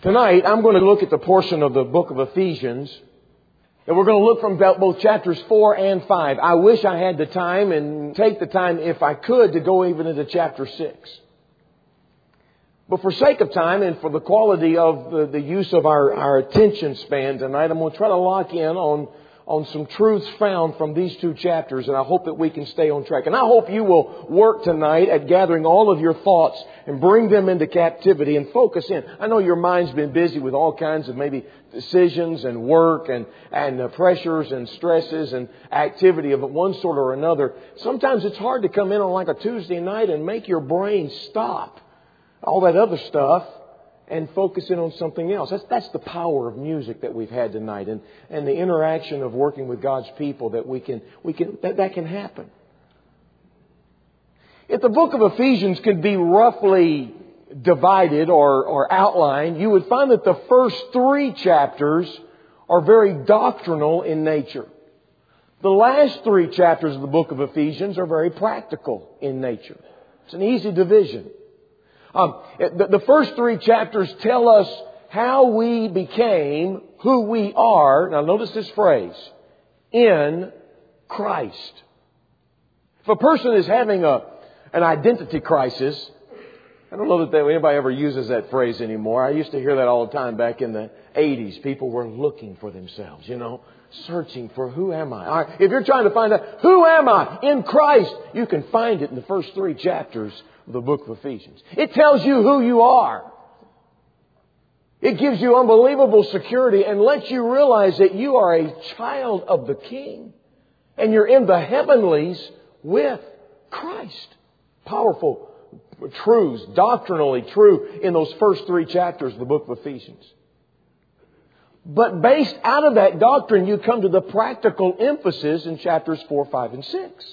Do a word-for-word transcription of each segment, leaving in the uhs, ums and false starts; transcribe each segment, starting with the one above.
Tonight, I'm going to look at the portion of the book of Ephesians, and we're going to look from both chapters four and five. I wish I had the time and take the time, if I could, to go even into chapter six. But for sake of time and for the quality of the, the use of our, our attention span tonight, I'm going to try to lock in on, on some truths found from these two chapters, and I hope that we can stay on track. And I hope you will work tonight at gathering all of your thoughts and bring them into captivity and focus in. I know your mind's been busy with all kinds of maybe decisions and work and, and uh, pressures and stresses and activity of one sort or another. Sometimes it's hard to come in on like a Tuesday night and make your brain stop all that other stuff and focus in on something else. That's, that's the power of music that we've had tonight, and, and the interaction of working with God's people that we can, we can, that, that can happen. If the book of Ephesians could be roughly divided or, or outlined, you would find that the first three chapters are very doctrinal in nature. The last three chapters of the book of Ephesians are very practical in nature. It's an easy division. Um, the, the first three chapters tell us how we became who we are. Now notice this phrase, in Christ. If a person is having a an identity crisis, I don't know that anybody ever uses that phrase anymore. I used to hear that all the time back in the eighties. People were looking for themselves, you know, searching for who am I. All right, if you're trying to find out who am I in Christ, you can find it in the first three chapters of the book of Ephesians. It tells you who you are. It gives you unbelievable security and lets you realize that you are a child of the King and you're in the heavenlies with Christ. Powerful truths, doctrinally true in those first three chapters of the book of Ephesians. But based out of that doctrine, you come to the practical emphasis in chapters four, five, and six.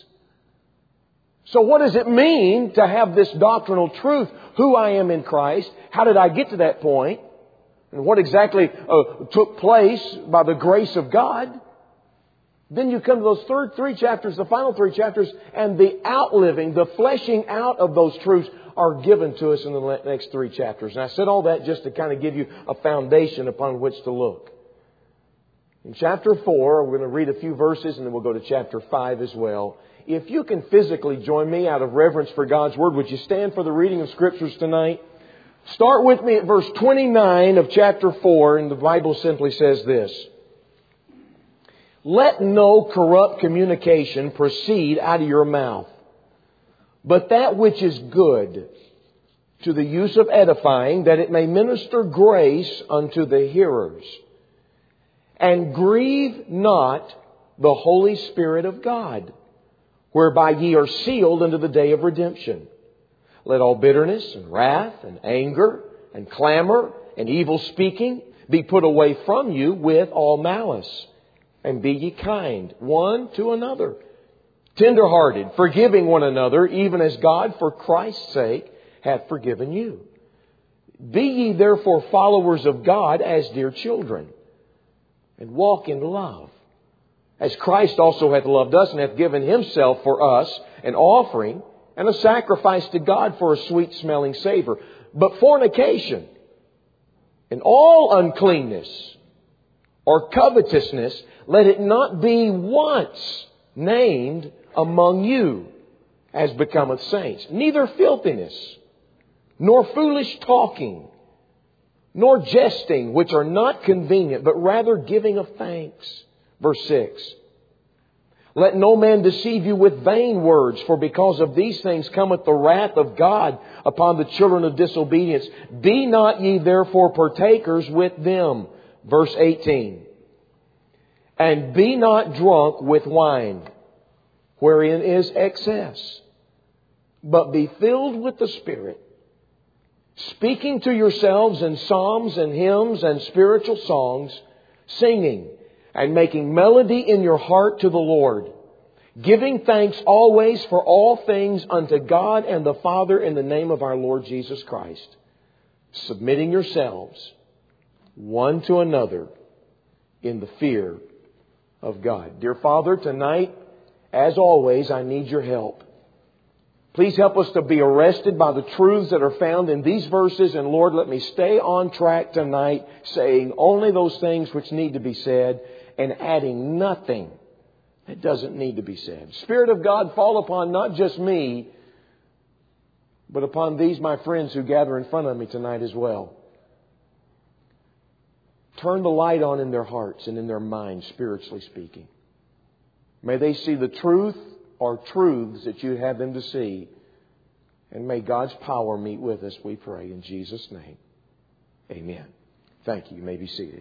So what does it mean to have this doctrinal truth? Who I am in Christ? How did I get to that point? And what exactly uh, took place by the grace of God? Then you come to those third three chapters, the final three chapters, and the outliving, the fleshing out of those truths are given to us in the next three chapters. And I said all that just to kind of give you a foundation upon which to look. In chapter four, we're going to read a few verses and then we'll go to chapter five as well. If you can physically join me out of reverence for God's Word, would you stand for the reading of Scriptures tonight? Start with me at verse twenty-nine of chapter four, and the Bible simply says this. Let no corrupt communication proceed out of your mouth, but that which is good, to the use of edifying, that it may minister grace unto the hearers. And grieve not the Holy Spirit of God, whereby ye are sealed unto the day of redemption. Let all bitterness and wrath and anger and clamor and evil speaking be put away from you with all malice. And be ye kind one to another, tender-hearted, forgiving one another, even as God for Christ's sake hath forgiven you. Be ye therefore followers of God as dear children, and walk in love, as Christ also hath loved us and hath given Himself for us an offering and a sacrifice to God for a sweet-smelling savor. But fornication and all uncleanness or covetousness, let it not be once named among you, as becometh saints. Neither filthiness, nor foolish talking, nor jesting, which are not convenient, but rather giving of thanks. Verse six. Let no man deceive you with vain words, for because of these things cometh the wrath of God upon the children of disobedience. Be not ye therefore partakers with them. Verse eighteen. And be not drunk with wine, wherein is excess, but be filled with the Spirit, speaking to yourselves in psalms and hymns and spiritual songs, singing and making melody in your heart to the Lord, giving thanks always for all things unto God and the Father in the name of our Lord Jesus Christ, submitting yourselves one to another in the fear of God. Dear Father, tonight, as always, I need your help. Please help us to be arrested by the truths that are found in these verses. And Lord, let me stay on track tonight, saying only those things which need to be said and adding nothing that doesn't need to be said. Spirit of God, fall upon not just me, but upon these my friends who gather in front of me tonight as well. Turn the light on in their hearts and in their minds, spiritually speaking. May they see the truth or truths that you have them to see. And may God's power meet with us, we pray, in Jesus' name. Amen. Thank you. You may be seated.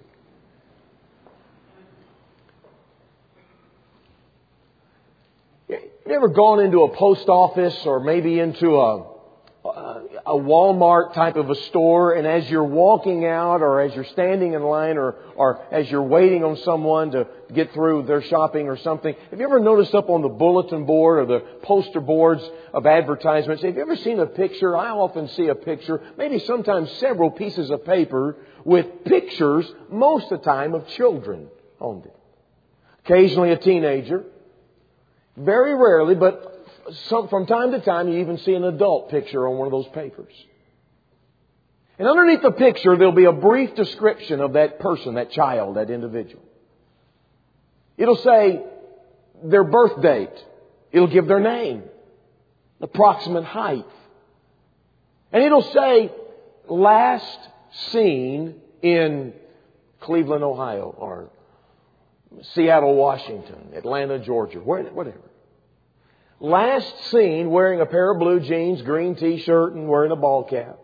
Have you ever gone into a post office or maybe into a a Walmart type of a store, and as you're walking out or as you're standing in line or, or as you're waiting on someone to get through their shopping or something, have you ever noticed up on the bulletin board or the poster boards of advertisements, have you ever seen a picture? I often see a picture, maybe sometimes several pieces of paper with pictures, most of the time, of children on them. Occasionally a teenager. Very rarely, but Some, from time to time, you even see an adult picture on one of those papers. And underneath the picture, there'll be a brief description of that person, that child, that individual. It'll say their birth date. It'll give their name, approximate height. And it'll say last seen in Cleveland, Ohio, or Seattle, Washington, Atlanta, Georgia, whatever. Last seen wearing a pair of blue jeans, green t-shirt, and wearing a ball cap.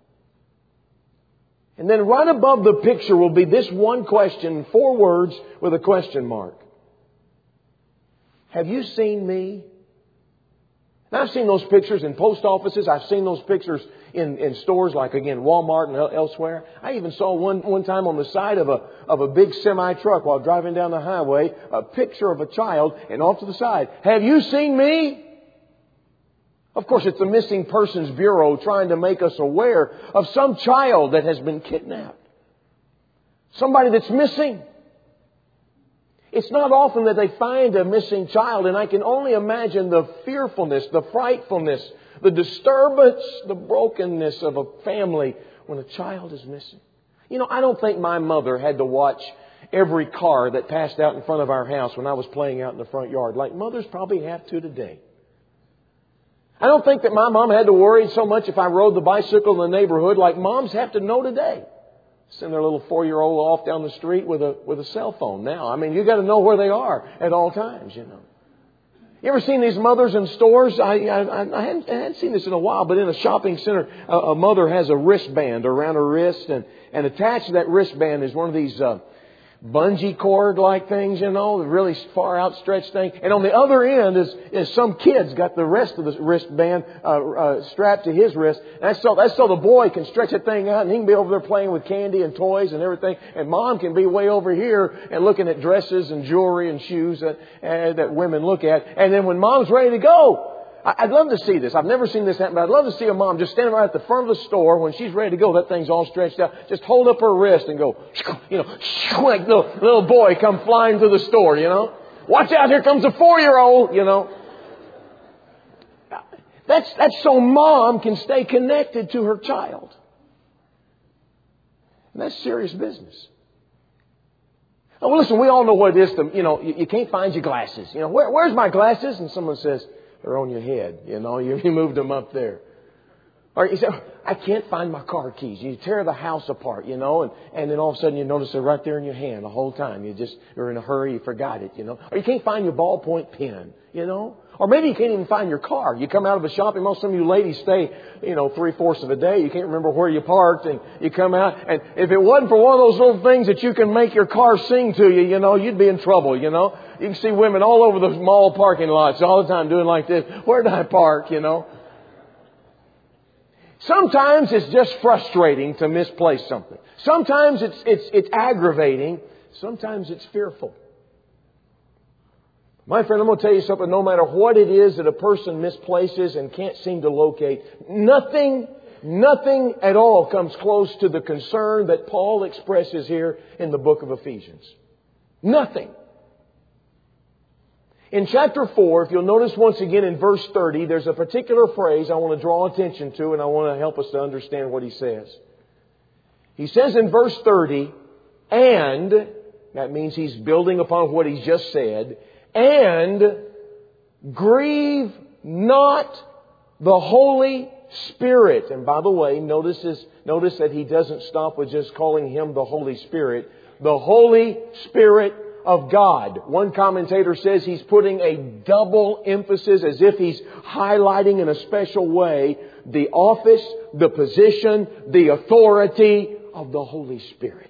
And then right above the picture will be this one question, four words with a question mark. Have you seen me? And I've seen those pictures in post offices. I've seen those pictures in, in stores like, again, Walmart and elsewhere. I even saw one, one time on the side of a, of a big semi-truck while driving down the highway, a picture of a child, and off to the side, have you seen me? Of course, it's the Missing Persons Bureau trying to make us aware of some child that has been kidnapped. Somebody that's missing. It's not often that they find a missing child, and I can only imagine the fearfulness, the frightfulness, the disturbance, the brokenness of a family when a child is missing. You know, I don't think my mother had to watch every car that passed out in front of our house when I was playing out in the front yard, like mothers probably have to today. I don't think that my mom had to worry so much if I rode the bicycle in the neighborhood like moms have to know today. Send their little four-year-old off down the street with a with a cell phone now. I mean, you got to know where they are at all times, you know. You ever seen these mothers in stores? I I, I, hadn't, I hadn't seen this in a while, but in a shopping center, a, a mother has a wristband around her wrist, and, and attached to that wristband is one of these uh, bungee cord-like things, you know, the really far outstretched thing. And on the other end is, is some kid's got the rest of the wristband uh, uh, strapped to his wrist. And that's so, that's so the boy can stretch that thing out and he can be over there playing with candy and toys and everything. And mom can be way over here and looking at dresses and jewelry and shoes that, uh, that women look at. And then when mom's ready to go, I'd love to see this. I've never seen this happen, but I'd love to see a mom just standing right at the front of the store when she's ready to go. That thing's all stretched out. Just hold up her wrist and go, you know, like the little boy come flying through the store, you know. Watch out, here comes a four-year-old, you know. That's, that's so mom can stay connected to her child. And that's serious business. Oh, well, listen, we all know what it is to, you know, you, you can't find your glasses. You know, where, where's my glasses? And someone says, they're on your head, you know, you, you moved them up there. Or you say, I can't find my car keys. You tear the house apart, you know, and, and then all of a sudden you notice they're right there in your hand the whole time. You just are in a hurry, you forgot it, you know. Or you can't find your ballpoint pen, you know. Or maybe you can't even find your car. You come out of a shopping mall. Some of you ladies stay, you know, three-fourths of a day. You can't remember where you parked, and you come out. And if it wasn't for one of those little things that you can make your car sing to you, you know, you'd be in trouble, you know. You can see women all over the mall parking lots all the time doing like this. Where did I park, you know? Sometimes it's just frustrating to misplace something. Sometimes it's, it's, it's aggravating. Sometimes it's fearful. My friend, I'm going to tell you something. No matter what it is that a person misplaces and can't seem to locate, nothing, nothing at all comes close to the concern that Paul expresses here in the book of Ephesians. Nothing. In chapter four, if you'll notice once again in verse thirty, there's a particular phrase I want to draw attention to, and I want to help us to understand what he says. He says in verse thirty, and, that means he's building upon what he's just said, and grieve not the Holy Spirit. And by the way, notice, this, notice that he doesn't stop with just calling Him the Holy Spirit. The Holy Spirit of God. One commentator says he's putting a double emphasis, as if he's highlighting in a special way the office, the position, the authority of the Holy Spirit.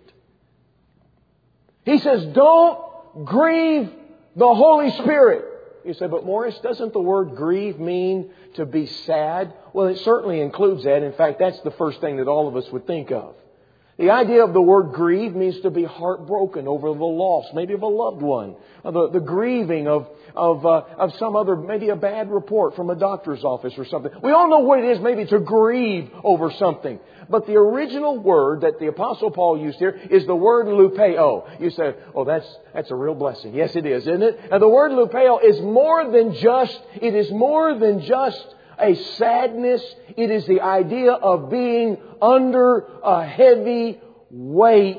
He says, don't grieve the Holy Spirit. You say, but Morris, doesn't the word grieve mean to be sad? Well, it certainly includes that. In fact, that's the first thing that all of us would think of. The idea of the word grieve means to be heartbroken over the loss, maybe of a loved one, the, the grieving of of uh, of some other, maybe a bad report from a doctor's office or something. We all know what it is, maybe to grieve over something. But the original word that the Apostle Paul used here is the word lupeo. You say, oh, that's that's a real blessing. Yes, it is, isn't it? And the word lupeo is more than just, it is more than just a sadness. It is the idea of being under a heavy weight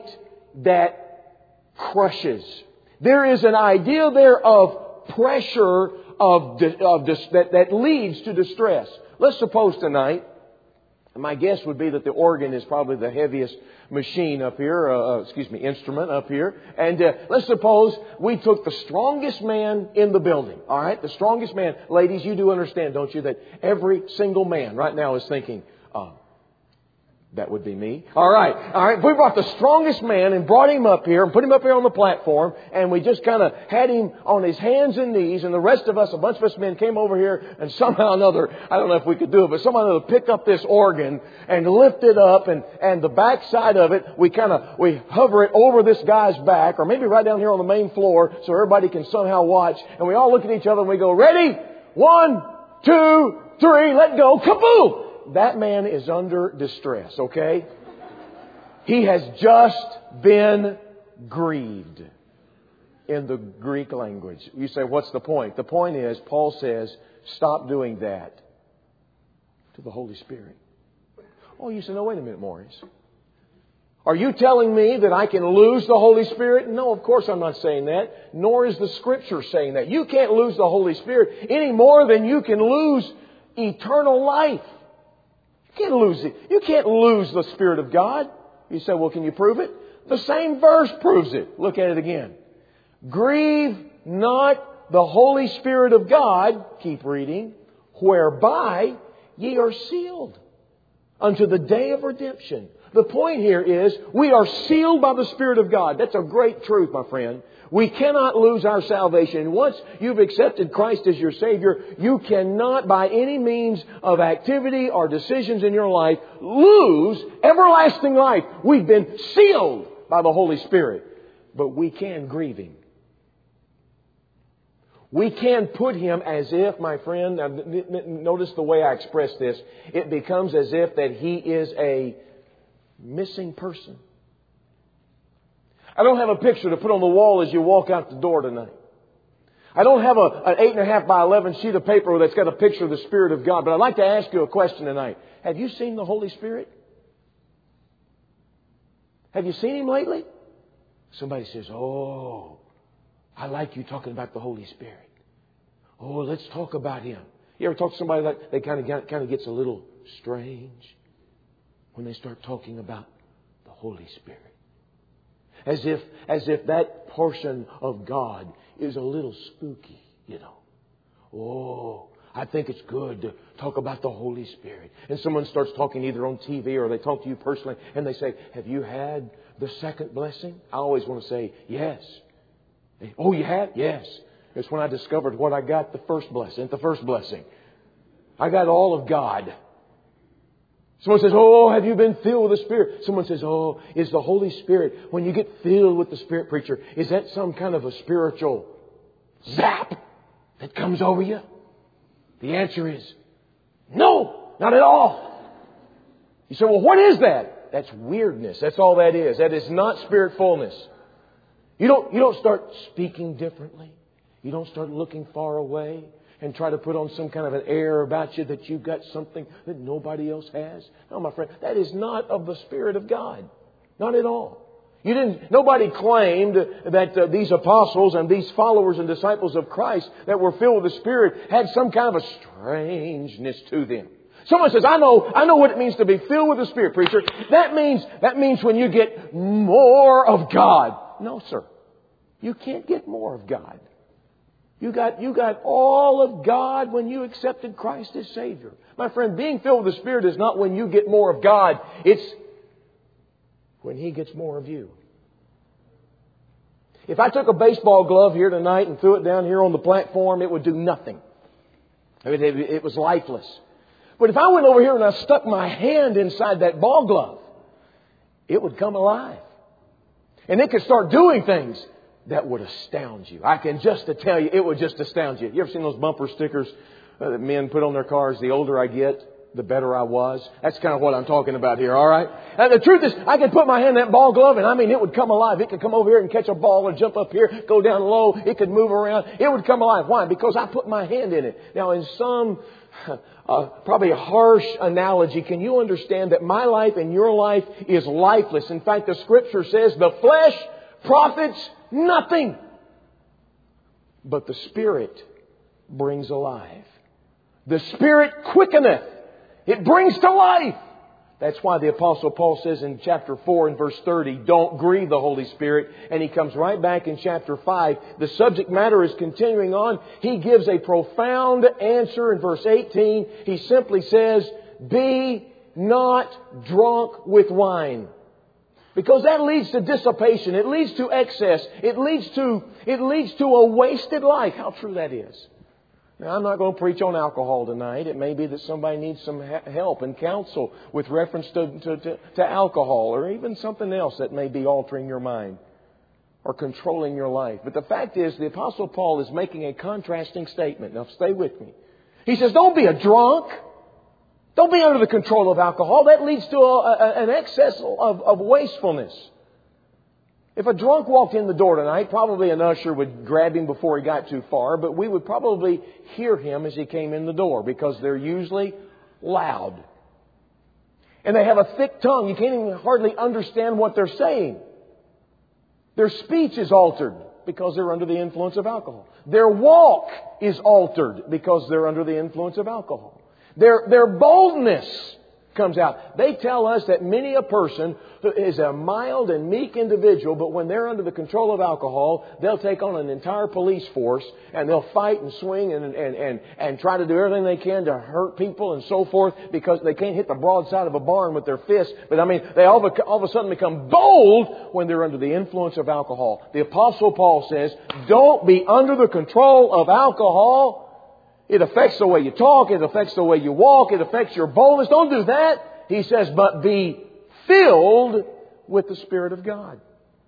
that crushes. There is an idea there of pressure of, of that, that leads to distress. Let's suppose tonight, my guess would be that the organ is probably the heaviest machine up here, uh, excuse me, instrument up here. And uh, let's suppose we took the strongest man in the building. All right, the strongest man. Ladies, you do understand, don't you, that every single man right now is thinking, uh, that would be me. All right. All right. We brought the strongest man and brought him up here and put him up here on the platform. And we just kind of had him on his hands and knees. And the rest of us, a bunch of us men came over here and somehow or another, I don't know if we could do it, but somehow or another pick up this organ and lift it up. And, and the back side of it, we kind of, we hover it over this guy's back, or maybe right down here on the main floor so everybody can somehow watch. And we all look at each other and we go, ready? One, two, three, let go. Kaboom! That man is under distress, okay? He has just been grieved in the Greek language. You say, what's the point? The point is, Paul says, stop doing that to the Holy Spirit. Oh, you say, no, wait a minute, Maurice. Are you telling me that I can lose the Holy Spirit? No, of course I'm not saying that. Nor is the Scripture saying that. You can't lose the Holy Spirit any more than you can lose eternal life. You can't lose it. You can't lose the Spirit of God. You say, well, can you prove it? The same verse proves it. Look at it again. Grieve not the Holy Spirit of God, keep reading, whereby ye are sealed unto the day of redemption. The point here is we are sealed by the Spirit of God. That's a great truth, my friend. We cannot lose our salvation. And once you've accepted Christ as your Savior, you cannot by any means of activity or decisions in your life lose everlasting life. We've been sealed by the Holy Spirit. But we can grieve Him. We can put Him as if, my friend, now, notice the way I express this. It becomes as if that He is a missing person. I don't have a picture to put on the wall as you walk out the door tonight. I don't have a, an eight and a half by eleven sheet of paper that's got a picture of the Spirit of God. But I'd like to ask you a question tonight. Have you seen the Holy Spirit? Have you seen Him lately? Somebody says, oh, I like you talking about the Holy Spirit. Oh, let's talk about Him. You ever talk to somebody that they kind of kind of gets a little strange when they start talking about the Holy Spirit? As if, as if that portion of God is a little spooky, you know. Oh, I think it's good to talk about the Holy Spirit. And someone starts talking either on T V or they talk to you personally and they say, have you had the second blessing? I always want to say, yes. Oh, you have? Yes. It's when I discovered what I got the first blessing, the first blessing. I got all of God. Someone says, oh, have you been filled with the Spirit? Someone says, oh, is the Holy Spirit, when you get filled with the Spirit, preacher, is that some kind of a spiritual zap that comes over you? The answer is, no, not at all. You say, well, what is that? That's weirdness. That's all that is. That is not Spirit fullness. You don't, you don't start speaking differently. You don't start looking far away and try to put on some kind of an air about you that you've got something that nobody else has. No, my friend, that is not of the Spirit of God. Not at all. You didn't. Nobody claimed that uh, these apostles and these followers and disciples of Christ that were filled with the Spirit had some kind of a strangeness to them. Someone says, I know, I know what it means to be filled with the Spirit, preacher. That means, that means when you get more of God. No, sir. You can't get more of God. You got, you got all of God when you accepted Christ as Savior. My friend, being filled with the Spirit is not when you get more of God. It's when He gets more of you. If I took a baseball glove here tonight and threw it down here on the platform, it would do nothing. I mean, it, it was lifeless. But if I went over here and I stuck my hand inside that ball glove, it would come alive. And it could start doing things that would astound you. I can just tell you, it would just astound you. You ever seen those bumper stickers that men put on their cars? The older I get, the better I was. That's kind of what I'm talking about here, all right? And the truth is, I could put my hand in that ball glove and I mean, it would come alive. It could come over here and catch a ball and jump up here, go down low. It could move around. It would come alive. Why? Because I put my hand in it. Now, in some uh, probably a harsh analogy, can you understand that my life and your life is lifeless? In fact, the Scripture says the flesh profits nothing, but the Spirit brings alive. The Spirit quickeneth. It brings to life. That's why the Apostle Paul says in chapter four and verse thirty, don't grieve the Holy Spirit. And he comes right back in chapter five. The subject matter is continuing on. He gives a profound answer in verse eighteen. He simply says, be not drunk with wine. Because that leads to dissipation. It leads to excess. It leads to, it leads to a wasted life. How true that is. Now, I'm not going to preach on alcohol tonight. It may be that somebody needs some help and counsel with reference to, to, to, to alcohol or even something else that may be altering your mind or controlling your life. But the fact is, the Apostle Paul is making a contrasting statement. Now, stay with me. He says, don't be a drunk. Don't be under the control of alcohol. That leads to a, a, an excess of, of wastefulness. If a drunk walked in the door tonight, probably an usher would grab him before he got too far, but we would probably hear him as he came in the door because they're usually loud. And they have a thick tongue. You can't even hardly understand what they're saying. Their speech is altered because they're under the influence of alcohol. Their walk is altered because they're under the influence of alcohol. Their, their boldness comes out. They tell us that many a person is a mild and meek individual, but when they're under the control of alcohol, they'll take on an entire police force and they'll fight and swing and, and, and, and try to do everything they can to hurt people and so forth because they can't hit the broadside of a barn with their fists. But I mean, they all of, a, all of a sudden become bold when they're under the influence of alcohol. The Apostle Paul says, don't be under the control of alcohol. It affects the way you talk. It affects the way you walk. It affects your boldness. Don't do that. He says, but be filled with the Spirit of God.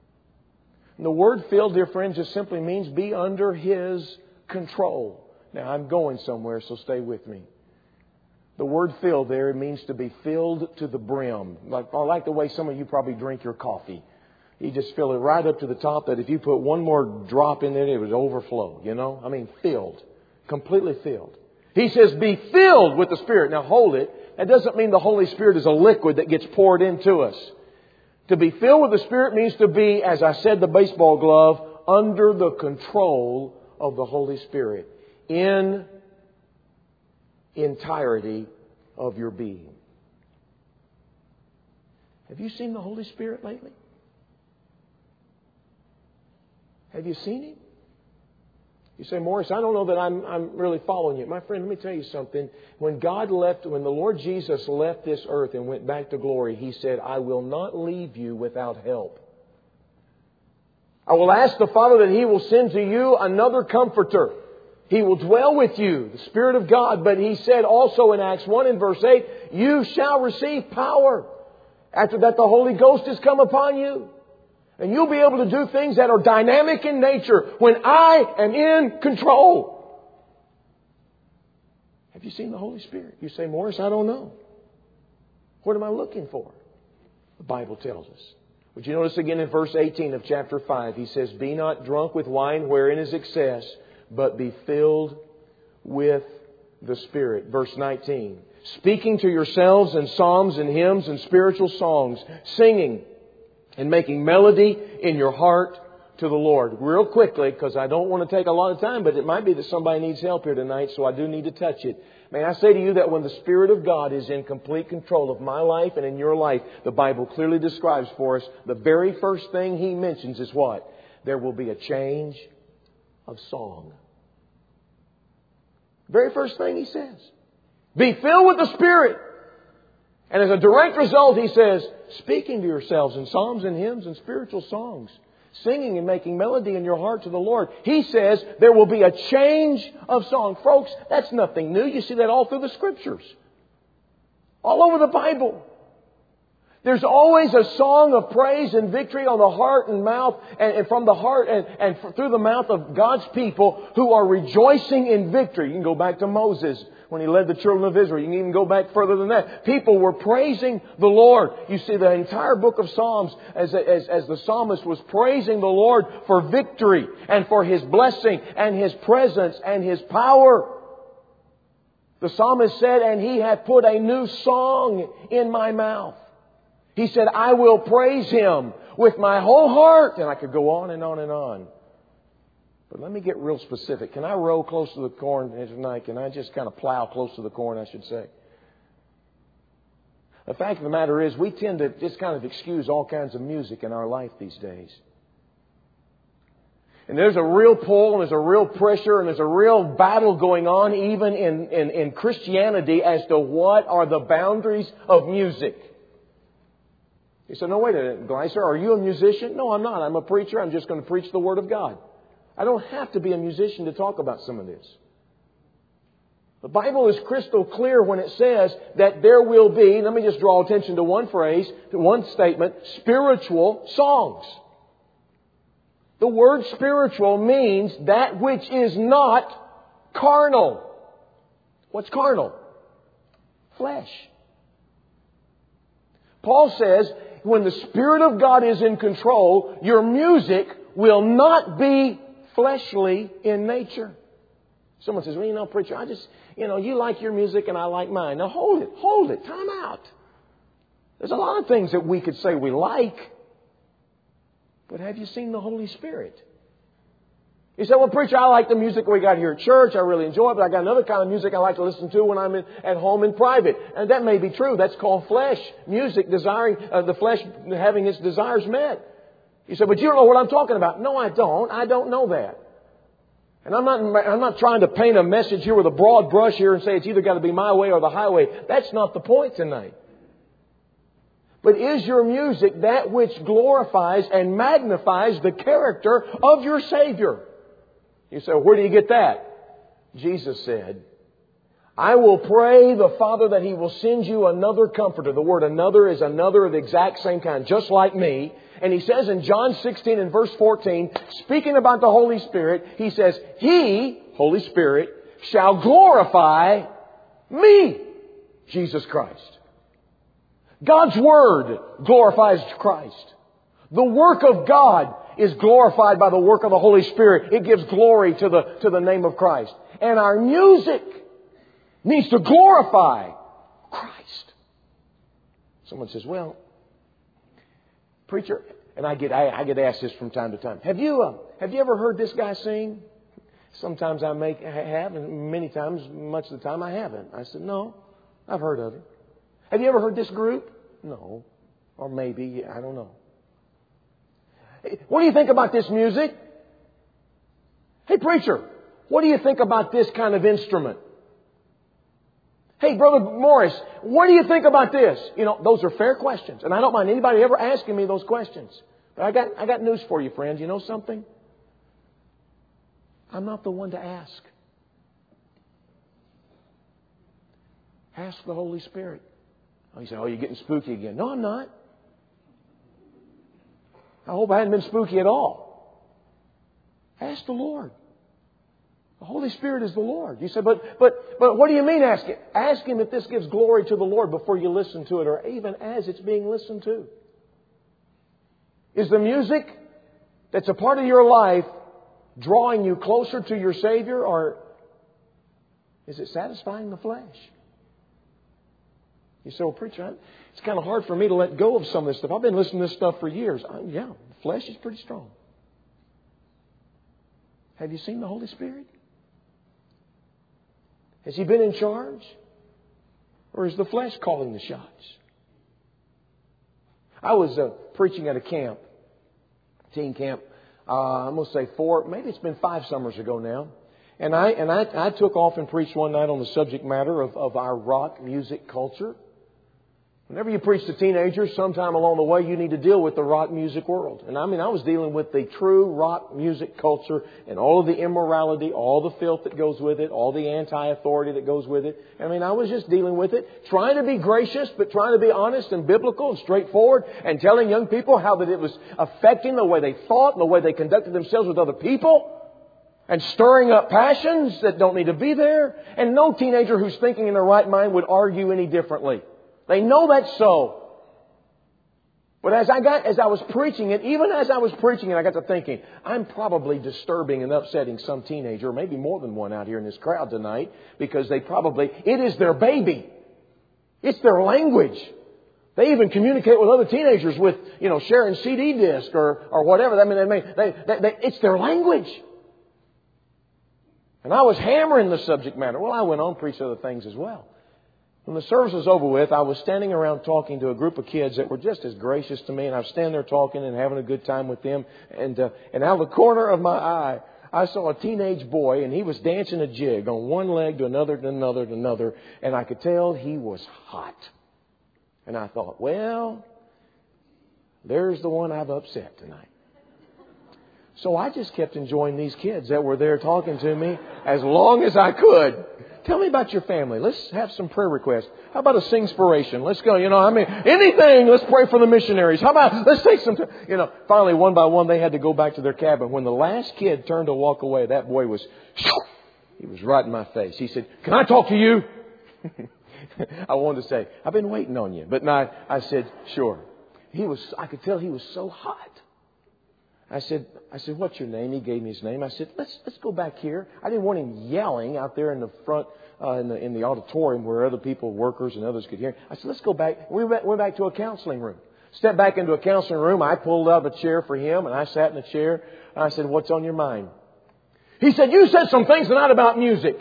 And the word filled, dear friends, just simply means be under His control. Now, I'm going somewhere, so stay with me. The word filled there, it means to be filled to the brim. Like, I like the way some of you probably drink your coffee. You just fill it right up to the top that if you put one more drop in it, it would overflow. You know? I mean, filled. Completely filled. He says, be filled with the Spirit. Now hold it. That doesn't mean the Holy Spirit is a liquid that gets poured into us. To be filled with the Spirit means to be, as I said, the baseball glove, under the control of the Holy Spirit in entirety of your being. Have you seen the Holy Spirit lately? Have you seen Him? You say, Morris, I don't know that I'm, I'm really following you. My friend, let me tell you something. When God left, when the Lord Jesus left this earth and went back to glory, He said, I will not leave you without help. I will ask the Father that He will send to you another comforter. He will dwell with you, the Spirit of God. But He said also in Acts one and verse eight, you shall receive power. After that, the Holy Ghost has come upon you. And you'll be able to do things that are dynamic in nature when I am in control. Have you seen the Holy Spirit? You say, Morris, I don't know. What am I looking for? The Bible tells us. Would you notice again in verse eighteen of chapter five, he says, be not drunk with wine wherein is excess, but be filled with the Spirit. Verse nineteen. Speaking to yourselves in psalms and hymns and spiritual songs, singing and making melody in your heart to the Lord. Real quickly, because I don't want to take a lot of time, but it might be that somebody needs help here tonight, so I do need to touch it. May I say to you that when the Spirit of God is in complete control of my life and in your life, the Bible clearly describes for us, the very first thing He mentions is what? There will be a change of song. Very first thing He says. Be filled with the Spirit. And as a direct result, He says, speaking to yourselves in psalms and hymns and spiritual songs, singing and making melody in your heart to the Lord. He says there will be a change of song. Folks, that's nothing new. You see that all through the Scriptures. All over the Bible. There's always a song of praise and victory on the heart and mouth, and, and from the heart and, and through the mouth of God's people who are rejoicing in victory. You can go back to Moses when he led the children of Israel. You can even go back further than that. People were praising the Lord. You see the entire book of Psalms as, as, as the psalmist was praising the Lord for victory and for His blessing and His presence and His power. The psalmist said, and He hath put a new song in my mouth. He said, I will praise Him with my whole heart. And I could go on and on and on. But let me get real specific. Can I row close to the corn tonight? Can I just kind of plow close to the corn, I should say? The fact of the matter is, we tend to just kind of excuse all kinds of music in our life these days. And there's a real pull, and there's a real pressure, and there's a real battle going on even in, in, in Christianity as to what are the boundaries of music. You said, no, wait a minute, Gleiser, are you a musician? No, I'm not. I'm a preacher. I'm just going to preach the Word of God. I don't have to be a musician to talk about some of this. The Bible is crystal clear when it says that there will be, let me just draw attention to one phrase, to one statement, spiritual songs. The word spiritual means that which is not carnal. What's carnal? Flesh. Paul says, when the Spirit of God is in control, your music will not be fleshly in nature. Someone says, well, you know, preacher, I just, you know, you like your music and I like mine. Now hold it, hold it, time out. There's a lot of things that we could say we like. But have you seen the Holy Spirit? You say, well, preacher, I like the music we got here at church. I really enjoy it, but I got another kind of music I like to listen to when I'm in, at home in private. And that may be true. That's called flesh music, desiring uh, the flesh having its desires met. You say, but you don't know what I'm talking about. No, I don't. I don't know that. And I'm not, I'm not trying to paint a message here with a broad brush here and say it's either got to be my way or the highway. That's not the point tonight. But is your music that which glorifies and magnifies the character of your Savior? You say, well, where do you get that? Jesus said, I will pray the Father that He will send you another comforter. The word another is another of the exact same kind, just like me. And He says in John sixteen and verse fourteen, speaking about the Holy Spirit, He says, He, Holy Spirit, shall glorify me, Jesus Christ. God's Word glorifies Christ. The work of God is glorified by the work of the Holy Spirit. It gives glory to the, to the name of Christ. And our music needs to glorify Christ. Someone says, well, preacher, and I get I, I get asked this from time to time. Have you uh, have you ever heard this guy sing? Sometimes I make I have, and many times, much of the time, I haven't. I said, no, I've heard of it. Have you ever heard this group? No, or maybe I don't know. What do you think about this music? Hey, preacher, what do you think about this kind of instrument? Hey, Brother Morris, what do you think about this? You know, those are fair questions. And I don't mind anybody ever asking me those questions. But I got, I got news for you, friends. You know something? I'm not the one to ask. Ask the Holy Spirit. Oh, you say, oh, you're getting spooky again. No, I'm not. I hope I hadn't been spooky at all. Ask the Lord. The Holy Spirit is the Lord. You say, but but but what do you mean ask it? Ask Him if this gives glory to the Lord before you listen to it, or even as it's being listened to. Is the music that's a part of your life drawing you closer to your Savior, or is it satisfying the flesh? You say, well, preacher, it's kind of hard for me to let go of some of this stuff. I've been listening to this stuff for years. I, yeah, the flesh is pretty strong. Have you seen the Holy Spirit? Has He been in charge? Or is the flesh calling the shots? I was uh, preaching at a camp, teen camp, uh, I'm going to say four, maybe it's been five summers ago now. And I and I, I took off and preached one night on the subject matter of, of our rock music culture. Whenever you preach to teenagers, sometime along the way you need to deal with the rock music world. And I mean, I was dealing with the true rock music culture and all of the immorality, all the filth that goes with it, all the anti-authority that goes with it. I mean, I was just dealing with it, trying to be gracious, but trying to be honest and biblical and straightforward, and telling young people how that it was affecting the way they thought and the way they conducted themselves with other people, and stirring up passions that don't need to be there. And no teenager who's thinking in their right mind would argue any differently. They know that's so. But as I got, as I was preaching it, even as I was preaching it, I got to thinking, I'm probably disturbing and upsetting some teenager, maybe more than one out here in this crowd tonight, because they probably, it is their baby. It's their language. They even communicate with other teenagers with, you know, sharing C D disc or, or whatever. I mean, they may, they, they, they, it's their language. And I was hammering the subject matter. Well, I went on to preach other things as well. When the service was over with, I was standing around talking to a group of kids that were just as gracious to me. And I was standing there talking and having a good time with them. And, uh, and out of the corner of my eye, I saw a teenage boy, and he was dancing a jig on one leg to another to another to another. And I could tell he was hot. And I thought, well, there's the one I've upset tonight. So I just kept enjoying these kids that were there talking to me as long as I could. Tell me about your family. Let's have some prayer requests. How about a singspiration? Let's go. You know, I mean, anything. Let's pray for the missionaries. How about, let's take some time. You know, finally, one by one, they had to go back to their cabin. When the last kid turned to walk away, that boy was, he was right in my face. He said, can I talk to you? I wanted to say, I've been waiting on you. But no, I, I said, sure. He was, I could tell he was so hot. I said, I said, what's your name? He gave me his name. I said, let's let's go back here. I didn't want him yelling out there in the front, uh, in the in the auditorium where other people, workers and others could hear. I said, let's go back. We went, went back to a counseling room. Stepped back into a counseling room. I pulled out a chair for him, and I sat in the chair. And I said, what's on your mind? He said, you said some things tonight about music.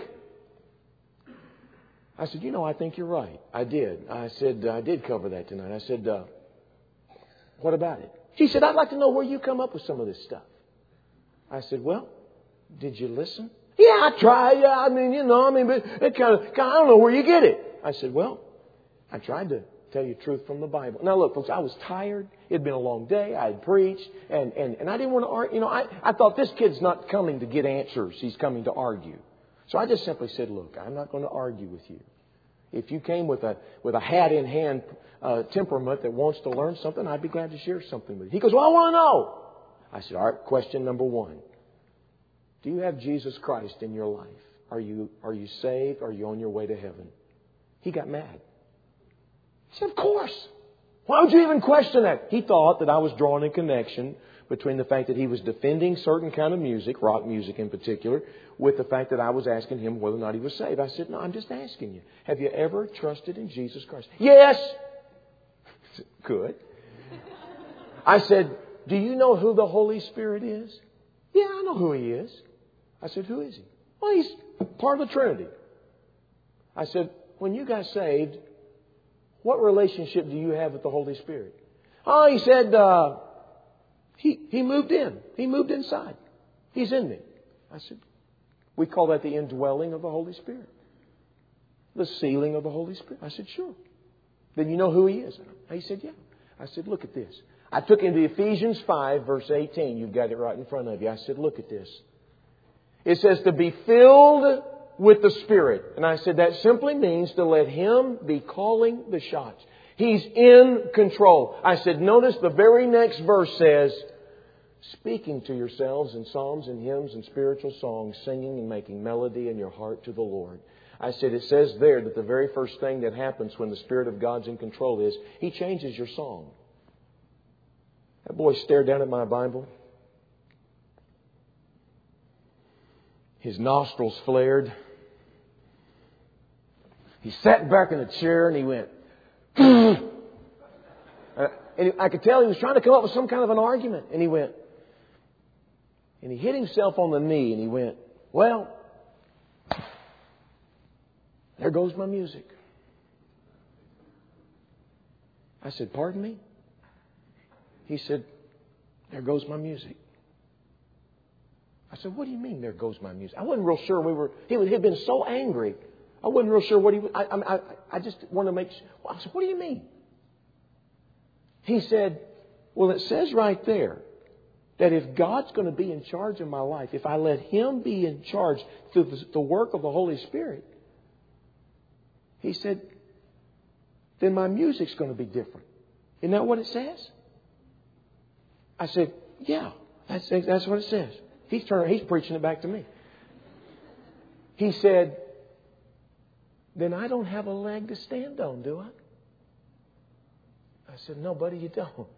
I said, you know, I think you're right. I did. I said, I did cover that tonight. I said, uh, what about it? He said, I'd like to know where you come up with some of this stuff. I said, well, did you listen? Yeah, I tried. Yeah, I mean, you know, I mean, but it kind of, kind of, I don't know where you get it. I said, well, I tried to tell you truth from the Bible. Now, look, folks, I was tired. It had been a long day. I had preached, and, and, and I didn't want to argue. You know, I, I thought this kid's not coming to get answers. He's coming to argue. So I just simply said, look, I'm not going to argue with you. If you came with a with a hat in hand uh, temperament that wants to learn something, I'd be glad to share something with you. He goes, well, I want to know. I said, all right, question number one. Do you have Jesus Christ in your life? Are you are you saved? Are you on your way to heaven? He got mad. He said, of course. Why would you even question that? He thought that I was drawing a connection between the fact that he was defending certain kind of music, rock music in particular, with the fact that I was asking him whether or not he was saved. I said, no, I'm just asking you. Have you ever trusted in Jesus Christ? Yes. Good. I said, do you know who the Holy Spirit is? Yeah, I know who He is. I said, who is He? Well, He's part of the Trinity. I said, when you got saved, what relationship do you have with the Holy Spirit? Oh, he said, uh, he, he moved in. He moved inside. He's in me. I said, we call that the indwelling of the Holy Spirit. The sealing of the Holy Spirit. I said, sure. Then you know who He is. He said, yeah. I said, look at this. I took him to Ephesians five, verse eighteen. You've got it right in front of you. I said, look at this. It says to be filled with the Spirit. And I said, that simply means to let Him be calling the shots. He's in control. I said, notice the very next verse says, speaking to yourselves in psalms and hymns and spiritual songs, singing and making melody in your heart to the Lord. I said, it says there that the very first thing that happens when the Spirit of God's in control is He changes your song. That boy stared down at my Bible. His nostrils flared. He sat back in a chair and he went, uh, and I could tell he was trying to come up with some kind of an argument. And he went, and he hit himself on the knee and he went, well, there goes my music. I said, pardon me? He said, there goes my music. I said, what do you mean there goes my music? I wasn't real sure we were, he had been so angry. I wasn't real sure what he was, I, I, I just want to make sure. I said, what do you mean? He said, well, it says right there that if God's going to be in charge of my life, if I let Him be in charge through the, the work of the Holy Spirit, he said, then my music's going to be different. Isn't that what it says? I said, yeah, that's, that's what it says. He's turning, he's preaching it back to me. He said, then I don't have a leg to stand on, do I? I said, no, buddy, you don't.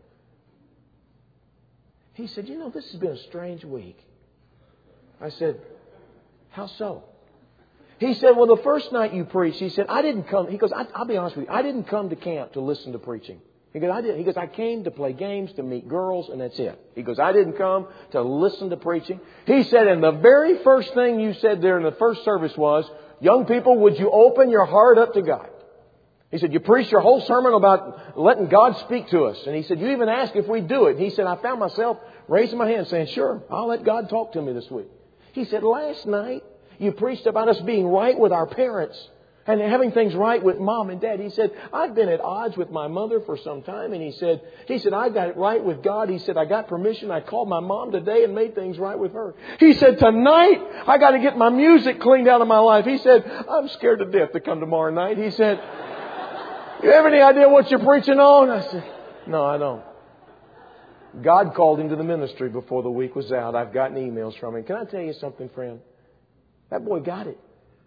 He said, you know, this has been a strange week. I said, how so? He said, well, the first night you preached, he said, I didn't come. He goes, I, I'll be honest with you. I didn't come to camp to listen to preaching. He goes, I did. He goes, I came to play games, to meet girls, and that's it. He goes, I didn't come to listen to preaching. He said, and the very first thing you said there in the first service was, young people, would you open your heart up to God? He said, you preached your whole sermon about letting God speak to us. And he said, you even asked if we'd do it. And he said, I found myself raising my hand saying, sure, I'll let God talk to me this week. He said, last night you preached about us being right with our parents and having things right with mom and dad. He said, I've been at odds with my mother for some time. And he said, he said, I got it right with God. He said, I got permission. I called my mom today and made things right with her. He said, tonight I got to get my music cleaned out of my life. He said, I'm scared to death to come tomorrow night. He said, you have any idea what you're preaching on? I said, no, I don't. God called him to the ministry before the week was out. I've gotten emails from him. Can I tell you something, friend? That boy got it.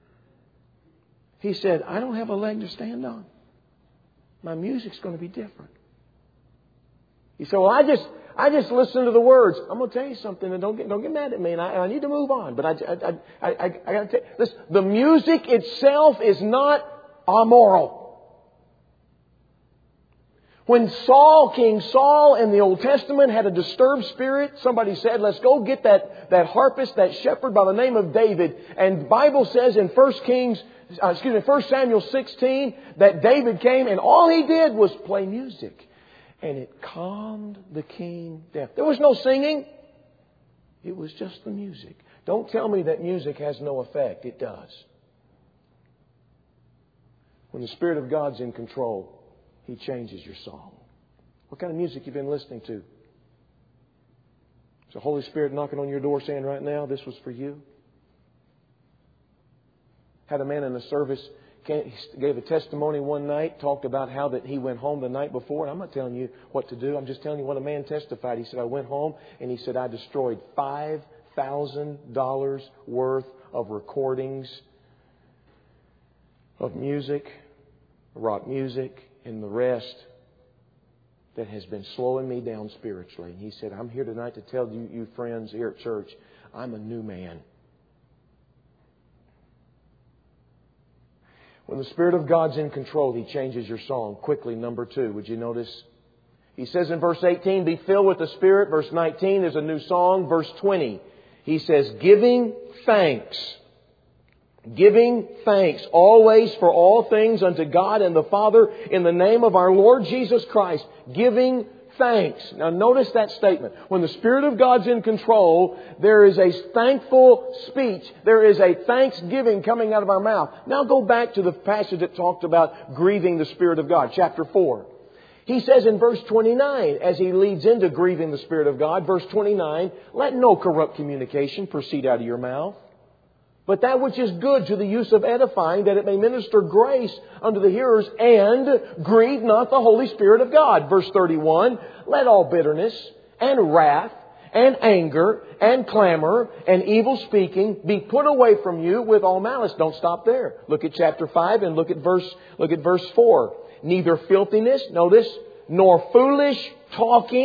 He said, I don't have a leg to stand on. My music's going to be different. He said, well, I just I just listen to the words. I'm going to tell you something, and don't get, don't get mad at me, and I, I need to move on. But I, I, I, I, I got to tell you, listen, the music itself is not amoral. When Saul, King Saul in the Old Testament had a disturbed spirit, somebody said, let's go get that, that harpist, that shepherd by the name of David. And the Bible says in First Kings, uh, excuse me, First Samuel sixteen, that David came and all he did was play music. And it calmed the king down. There was no singing. It was just the music. Don't tell me that music has no effect. It does. When the Spirit of God's in control, He changes your song. What kind of music you've been listening to? Is the Holy Spirit knocking on your door saying right now, this was for you? Had a man in the service, gave a testimony one night, talked about how that he went home the night before. And I'm not telling you what to do. I'm just telling you what a man testified. He said, I went home and he said, I destroyed five thousand dollars worth of recordings of music, rock music, and the rest that has been slowing me down spiritually. And he said, I'm here tonight to tell you, you friends here at church, I'm a new man. When the Spirit of God's in control, He changes your song. Quickly, number two, would you notice? He says in verse eighteen, be filled with the Spirit. Verse nineteen, there's a new song. Verse twenty, He says, giving thanks. Giving thanks always for all things unto God and the Father in the name of our Lord Jesus Christ. Giving thanks. Now notice that statement. When the Spirit of God's in control, there is a thankful speech. There is a thanksgiving coming out of our mouth. Now go back to the passage that talked about grieving the Spirit of God, chapter four. He says in verse twenty-nine, as he leads into grieving the Spirit of God, verse twenty-nine, let no corrupt communication proceed out of your mouth, but that which is good to the use of edifying, that it may minister grace unto the hearers, and grieve not the Holy Spirit of God. Verse thirty-one, let all bitterness and wrath and anger and clamor and evil speaking be put away from you with all malice. Don't stop there. Look at chapter five and look at verse, look at verse four. Neither filthiness, notice, nor foolish talking,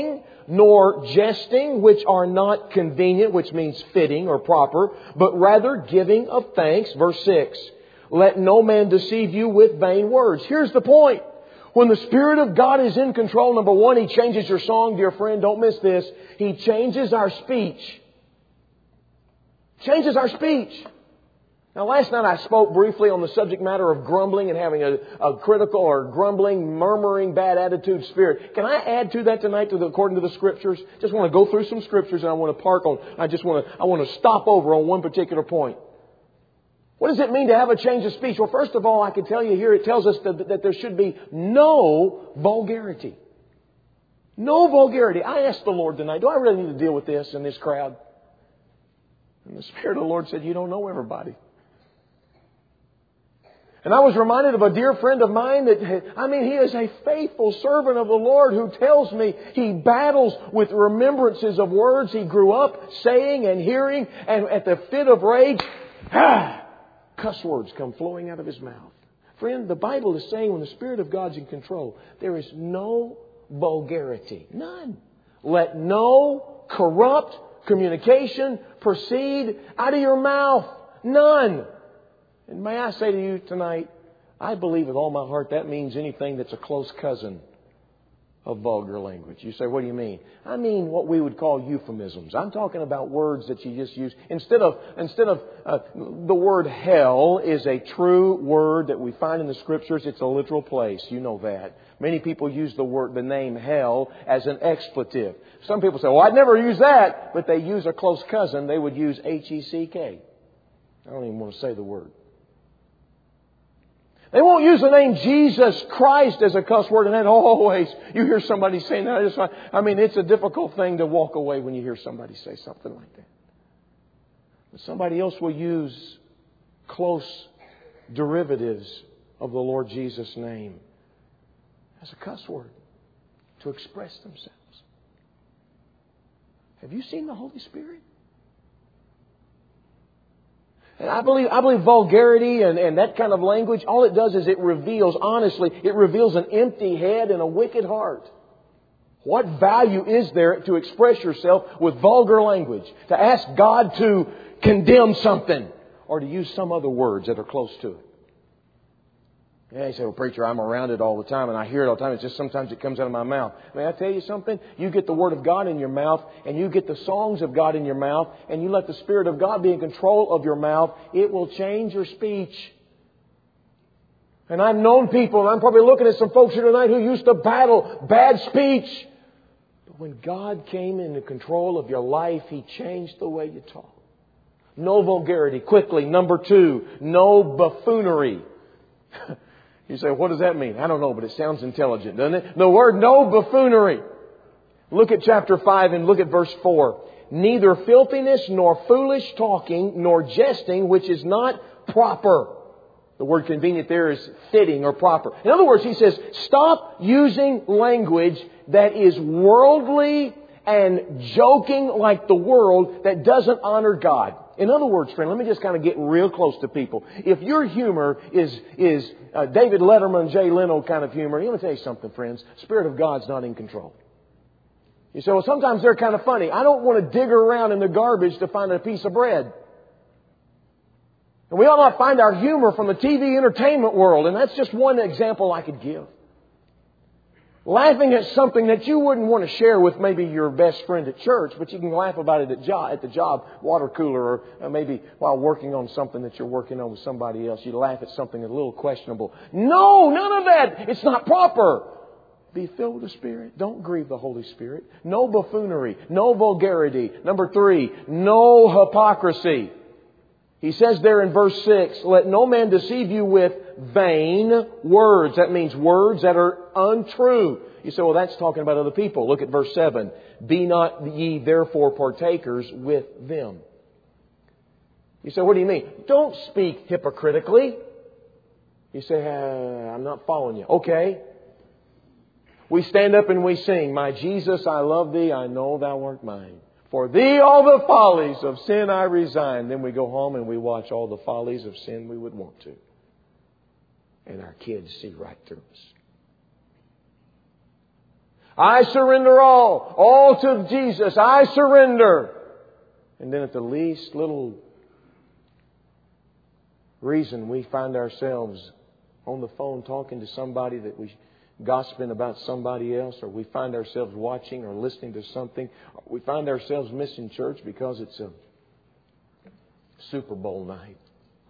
nor jesting, which are not convenient, which means fitting or proper, but rather giving of thanks. Verse six. Let no man deceive you with vain words. Here's the point. When the Spirit of God is in control, number one, He changes your song, dear friend. Don't miss this. He changes our speech. Changes our speech. Now, last night I spoke briefly on the subject matter of grumbling and having a, a critical or grumbling, murmuring, bad attitude spirit. Can I add to that tonight, to the, according to the Scriptures? Just want to go through some Scriptures, and I want to park on. I just want to. I want to stop over on one particular point. What does it mean to have a change of speech? Well, first of all, I can tell you here, it tells us that, that there should be no vulgarity. No vulgarity. I asked the Lord tonight, do I really need to deal with this in this crowd? And the Spirit of the Lord said, you don't know everybody. And I was reminded of a dear friend of mine that, I mean, he is a faithful servant of the Lord who tells me he battles with remembrances of words he grew up saying and hearing, and at the fit of rage, ah, cuss words come flowing out of his mouth. Friend, the Bible is saying when the Spirit of God's in control, there is no vulgarity. None. Let no corrupt communication proceed out of your mouth. None. And may I say to you tonight, I believe with all my heart that means anything that's a close cousin of vulgar language. You say, what do you mean? I mean what we would call euphemisms. I'm talking about words that you just use. Instead of, instead of uh, the word hell is a true word that we find in the Scriptures. It's a literal place. You know that. Many people use the word, the name hell as an expletive. Some people say, well, I'd never use that. But they use a close cousin. They would use H E C K. I don't even want to say the word. They won't use the name Jesus Christ as a cuss word, and then always you hear somebody saying that. I, just, I mean, it's a difficult thing to walk away when you hear somebody say something like that. But somebody else will use close derivatives of the Lord Jesus' name as a cuss word to express themselves. Have you seen the Holy Spirit? And I believe, I believe vulgarity and, and that kind of language, all it does is it reveals, honestly, it reveals an empty head and a wicked heart. What value is there to express yourself with vulgar language? To ask God to condemn something or to use some other words that are close to it? Yeah, you say, well, preacher, I'm around it all the time and I hear it all the time. It's just sometimes it comes out of my mouth. May I tell you something? You get the Word of God in your mouth and you get the songs of God in your mouth and you let the Spirit of God be in control of your mouth. It will change your speech. And I've known people, and I'm probably looking at some folks here tonight who used to battle bad speech. But when God came into control of your life, He changed the way you talk. No vulgarity. Quickly, number two, no buffoonery. You say, what does that mean? I don't know, but it sounds intelligent, doesn't it? The word no buffoonery. Look at chapter five and look at verse four. Neither filthiness, nor foolish talking, nor jesting, which is not proper. The word convenient there is fitting or proper. In other words, he says, stop using language that is worldly and joking like the world that doesn't honor God. In other words, friend, let me just kind of get real close to people. If your humor is is uh, David Letterman, Jay Leno kind of humor, let me tell you something, friends. Spirit of God's not in control. You say, well, sometimes they're kind of funny. I don't want to dig around in the garbage to find a piece of bread. And we ought not find our humor from the T V entertainment world. And that's just one example I could give. Laughing at something that you wouldn't want to share with maybe your best friend at church, but you can laugh about it at, job, at the job water cooler, or maybe while working on something that you're working on with somebody else. You laugh at something a little questionable. No, none of that. It's not proper. Be filled with the Spirit. Don't grieve the Holy Spirit. No buffoonery. No vulgarity. Number three, no hypocrisy. He says there in verse six, let no man deceive you with vain words. That means words that are untrue. You say, well, that's talking about other people. Look at verse seven. Be not ye therefore partakers with them. You say, what do you mean? Don't speak hypocritically. You say, uh, I'm not following you. Okay. We stand up and we sing, my Jesus, I love thee, I know thou art mine. For thee all the follies of sin I resign. Then we go home and we watch all the follies of sin we would want to. And our kids see right through us. I surrender all. All to Jesus. I surrender. And then at the least little reason we find ourselves on the phone talking to somebody that we gossiping about somebody else, or we find ourselves watching or listening to something. We find ourselves missing church because it's a Super Bowl night.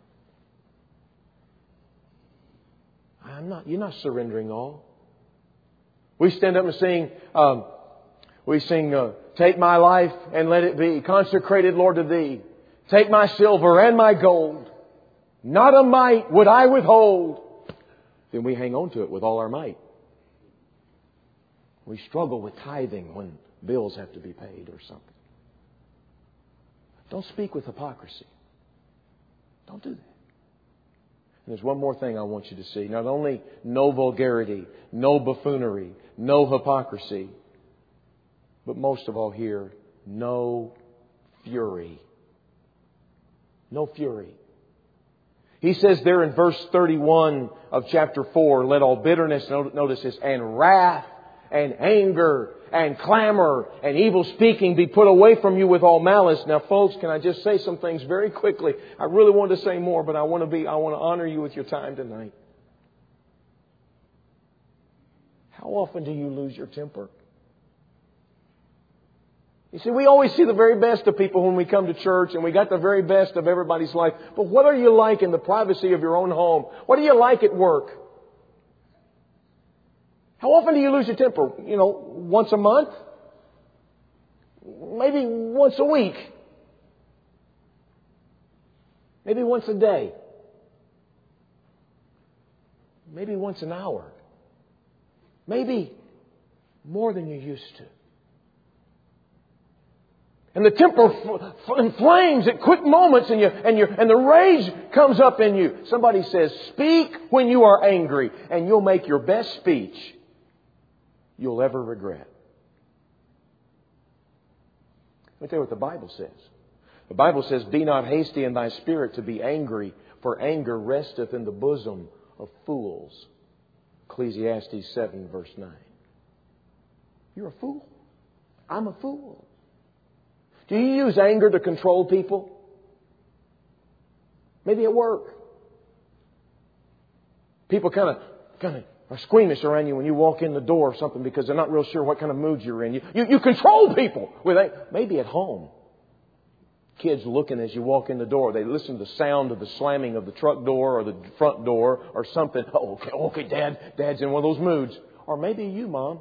I'm not. You're not surrendering all. We stand up and sing. Um, we sing, uh, "Take my life and let it be consecrated, Lord, to Thee. Take my silver and my gold. Not a mite would I withhold." Then we hang on to it with all our might. We struggle with tithing when bills have to be paid or something. Don't speak with hypocrisy. Don't do that. And there's one more thing I want you to see. Not only no vulgarity, no buffoonery, no hypocrisy, but most of all here, no fury. No fury. He says there in verse thirty-one of chapter four, "Let all bitterness," notice this, "and wrath and anger and clamor and evil speaking be put away from you with all malice." Now, folks, can I just say some things very quickly? I really wanted to say more, but I want to be, I want to honor you with your time tonight. How often do you lose your temper? You see, we always see the very best of people when we come to church, and we got the very best of everybody's life. But what are you like in the privacy of your own home? What are you like at work? How often do you lose your temper? You know, once a month? Maybe once a week? Maybe once a day? Maybe once an hour? Maybe more than you used to. And the temper inflames at quick moments, and you, and you, and the rage comes up in you. Somebody says, "Speak when you are angry, and you'll make your best speech you'll ever regret." Let me tell you what the Bible says. The Bible says, "Be not hasty in thy spirit to be angry, for anger resteth in the bosom of fools." Ecclesiastes seven verse nine. You're a fool. I'm a fool. Do you use anger to control people? Maybe at work. People kind of, kind of are squeamish around you when you walk in the door or something because they're not real sure what kind of mood you're in. You, you, you control people with anger. Maybe at home. Kids looking as you walk in the door. They listen to the sound of the slamming of the truck door or the front door or something. Oh, okay, okay, Dad. Dad's in one of those moods. Or maybe you, Mom.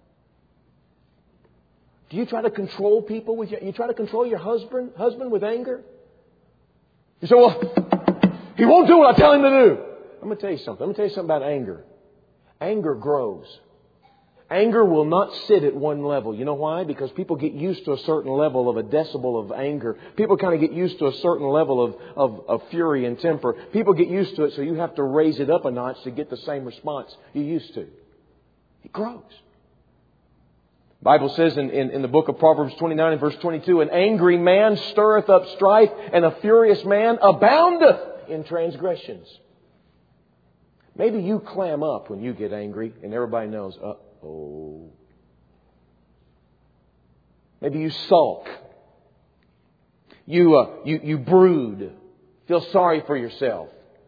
Do you try to control people with your, you try to control your husband, husband with anger? You say, "Well, he won't do what I tell him to do." I'm going to tell you something. I'm going to tell you something about anger. Anger grows. Anger will not sit at one level. You know why? Because people get used to a certain level of a decibel of anger. People kind of get used to a certain level of, of, of fury and temper. People get used to it, so you have to raise it up a notch to get the same response you used to. It grows. The Bible says in, in, in the book of Proverbs twenty-nine and verse twenty-two, "An angry man stirreth up strife, and a furious man aboundeth in transgressions." Maybe you clam up when you get angry, and everybody knows, uh-oh. Maybe you sulk. You, uh, you, you brood. Feel sorry for yourself.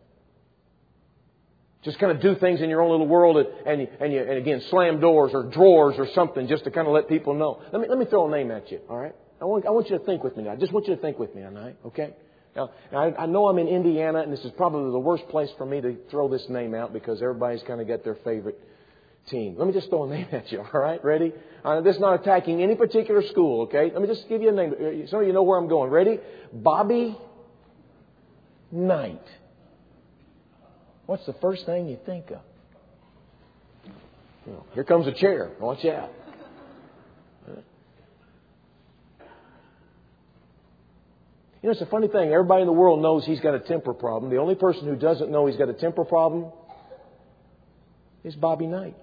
Just kind of do things in your own little world and, and, and, you, and again, slam doors or drawers or something just to kind of let people know. Let me, let me throw a name at you, all right? I want, I want you to think with me now. I just want you to think with me tonight, okay? Now, I, I know I'm in Indiana, and this is probably the worst place for me to throw this name out because everybody's kind of got their favorite team. Let me just throw a name at you, all right? Ready? Uh, this is not attacking any particular school, okay? Let me just give you a name. Some of you know where I'm going. Ready? Bobby Knight. What's the first thing you think of? You know, here comes a chair. Watch out. You know, it's a funny thing. Everybody in the world knows he's got a temper problem. The only person who doesn't know he's got a temper problem is Bobby Knight.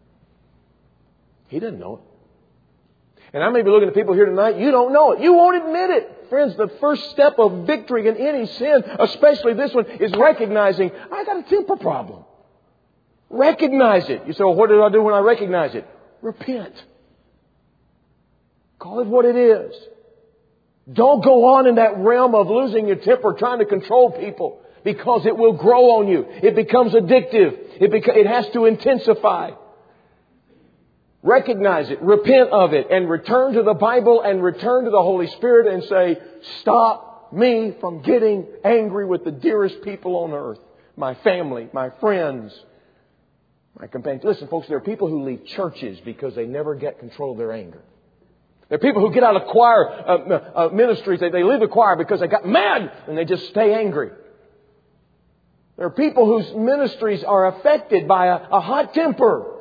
He doesn't know it. And I may be looking at people here tonight, you don't know it. You won't admit it. Friends, the first step of victory in any sin, especially this one, is recognizing, I got a temper problem. Recognize it. You say, well, what do I do when I recognize it? repent. Call it what it is. Don't go on in that realm of losing your temper, trying to control people, because it will grow on you. It becomes addictive. It, beca- it has to intensify. Recognize it, repent of it, and return to the Bible and return to the Holy Spirit and say, stop me from getting angry with the dearest people on earth. My family, my friends, my companions. Listen, folks, there are people who leave churches because they never get control of their anger. There are people who get out of choir uh, uh, ministries. They, they leave the choir because they got mad and they just stay angry. There are people whose ministries are affected by a, a hot temper.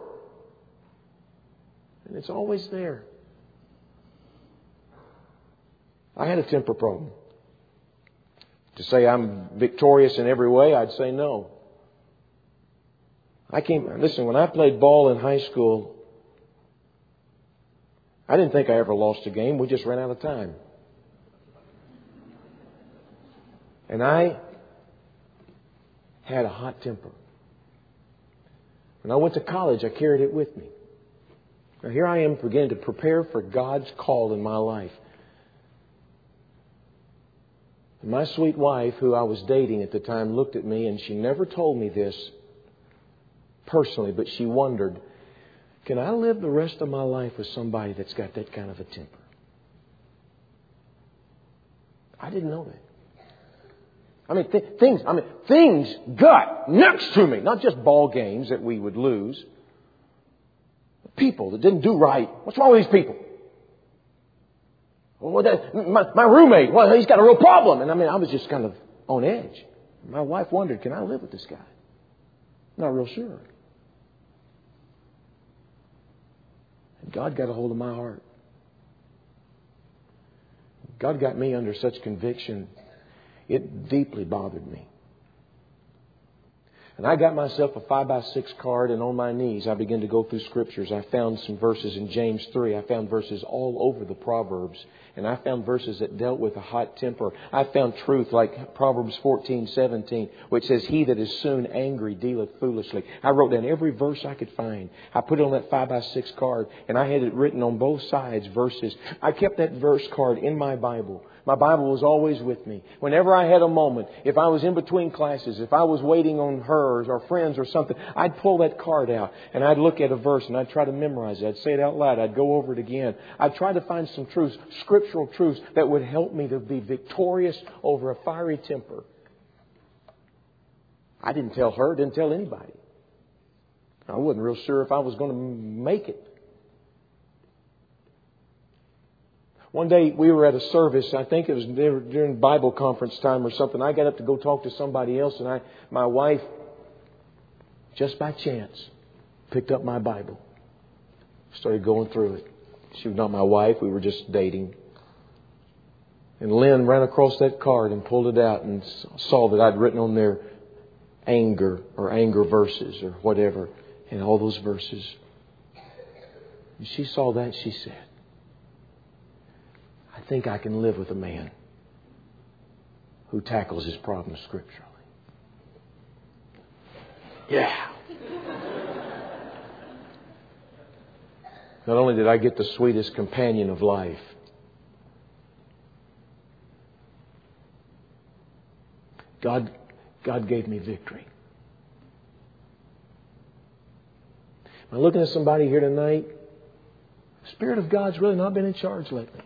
And it's always there. I had a temper problem. To say I'm victorious in every way, I'd say no. I came, listen, when I played ball in high school, I didn't think I ever lost a game. We just ran out of time. And I had a hot temper. When I went to college, I carried it with me. Now here I am beginning to prepare for God's call in my life. And my sweet wife, who I was dating at the time, looked at me, and she never told me this personally, but she wondered, can I live the rest of my life with somebody that's got that kind of a temper? I didn't know that. I mean, th- things, I mean, things got next to me. Not just ball games that we would lose. People that didn't do right. What's wrong with these people? Well, that, my, my roommate, well, he's got a real problem. And I mean, I was just kind of on edge. My wife wondered, can I live with this guy? Not real sure. And God got a hold of my heart. God got me under such conviction, it deeply bothered me. And I got myself a five by six card, and on my knees I began to go through Scriptures. I found some verses in James three. I found verses all over the Proverbs. And I found verses that dealt with a hot temper. I found truth like Proverbs fourteen seventeen, which says, he that is soon angry dealeth foolishly. I wrote down every verse I could find. I put it on that five by six card, and I had it written on both sides, verses. I kept that verse card in my Bible. My Bible was always with me. Whenever I had a moment, if I was in between classes, if I was waiting on hers or friends or something, I'd pull that card out and I'd look at a verse and I'd try to memorize it. I'd say it out loud. I'd go over it again. I'd try to find some truths, scriptural truths that would help me to be victorious over a fiery temper. I didn't tell her, didn't tell anybody. I wasn't real sure if I was going to make it. One day we were at a service. I think it was during Bible conference time or something. I got up to go talk to somebody else, and I, my wife, just by chance, picked up my Bible. Started going through it. She was not my wife. We were just dating. And Lynn ran across that card and pulled it out and saw that I'd written on there anger or anger verses or whatever, and all those verses. And she saw that, she said, I think I can live with a man who tackles his problems scripturally. Yeah. Not only did I get the sweetest companion of life, God, God gave me victory. Am I looking at somebody here tonight? The Spirit of God's really not been in charge lately.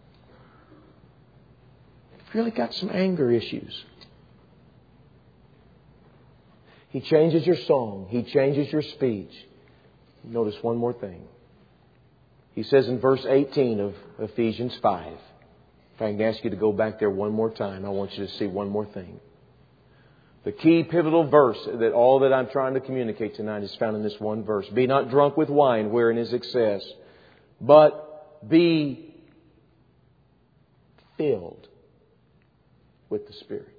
You've really got some anger issues. He changes your song. He changes your speech. Notice one more thing. He says in verse eighteen of Ephesians five, if I can ask you to go back there one more time, I want you to see one more thing. The key pivotal verse that all that I'm trying to communicate tonight is found in this one verse. Be not drunk with wine wherein is excess, but be filled with the Spirit.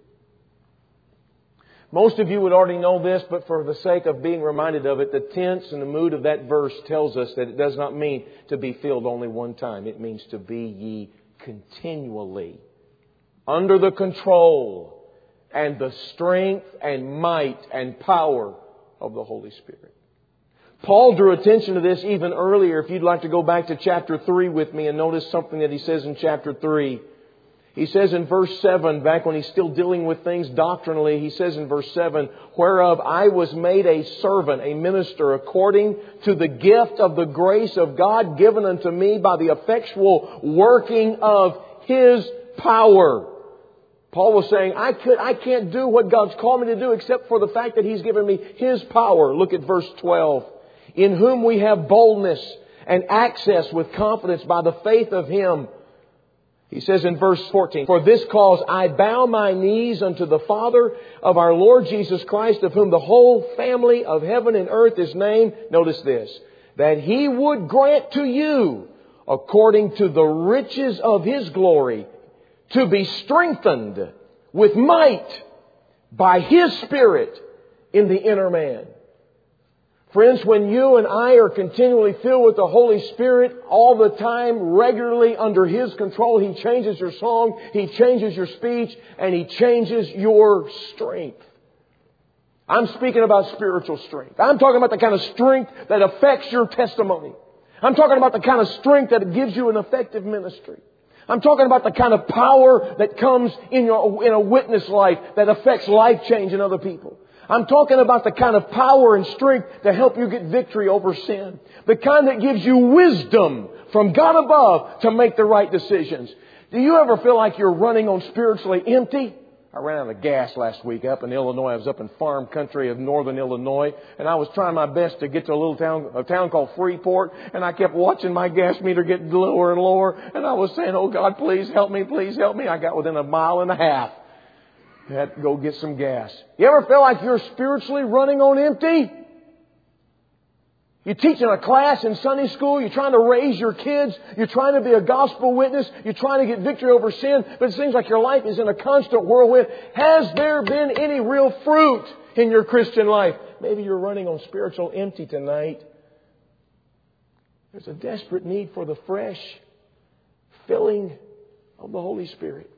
Most of you would already know this, but for the sake of being reminded of it, the tense and the mood of that verse tells us that it does not mean to be filled only one time. It means to be ye continually under the control and the strength and might and power of the Holy Spirit. Paul drew attention to this even earlier. If you'd like to go back to chapter three with me and notice something that he says in chapter three. He says in verse seven, back when he's still dealing with things doctrinally, he says in verse seven, whereof I was made a servant, a minister, according to the gift of the grace of God given unto me by the effectual working of His power. Paul was saying, I could, I can't do what God's called me to do except for the fact that He's given me His power. Look at verse twelve. In whom we have boldness and access with confidence by the faith of Him. He says in verse fourteen, for this cause I bow my knees unto the Father of our Lord Jesus Christ, of whom the whole family of heaven and earth is named. Notice this, that He would grant to you, according to the riches of His glory, to be strengthened with might by His Spirit in the inner man. Friends, when you and I are continually filled with the Holy Spirit all the time, regularly under His control, He changes your song, He changes your speech, and He changes your strength. I'm speaking about spiritual strength. I'm talking about the kind of strength that affects your testimony. I'm talking about the kind of strength that gives you an effective ministry. I'm talking about the kind of power that comes in your, in a witness life that affects life change in other people. I'm talking about the kind of power and strength to help you get victory over sin. The kind that gives you wisdom from God above to make the right decisions. Do you ever feel like you're running on spiritually empty? I ran out of gas last week up in Illinois. I was up in farm country of northern Illinois, and I was trying my best to get to a little town, a town called Freeport, and I kept watching my gas meter get lower and lower, and I was saying, oh God, please help me, please help me. I got within a mile and a half. I had to go get some gas. You ever feel like you're spiritually running on empty? You're teaching a class in Sunday school. You're trying to raise your kids. You're trying to be a gospel witness. You're trying to get victory over sin. But it seems like your life is in a constant whirlwind. Has there been any real fruit in your Christian life? Maybe you're running on spiritual empty tonight. There's a desperate need for the fresh filling of the Holy Spirit.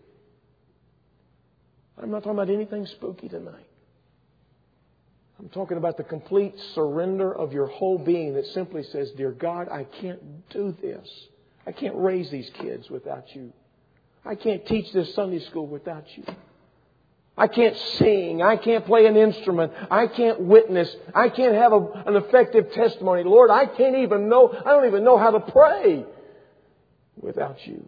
I'm not talking about anything spooky tonight. I'm talking about the complete surrender of your whole being that simply says, dear God, I can't do this. I can't raise these kids without You. I can't teach this Sunday school without You. I can't sing. I can't play an instrument. I can't witness. I can't have a, an effective testimony. Lord, I can't even know, I don't even know how to pray without You.